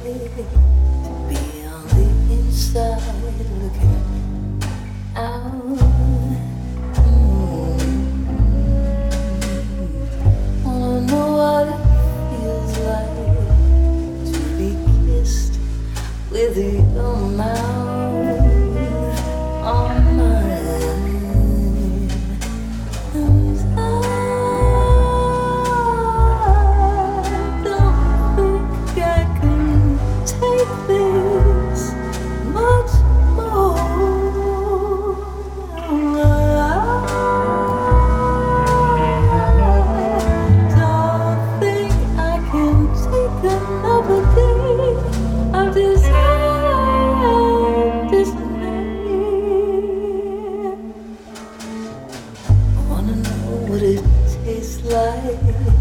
Be on the inside looking out. Wanna know what it feels like to be kissed with your mouth on mine. And I don't think I can take this much more. I don't think I can take another day of this dismay. I wanna know what it tastes like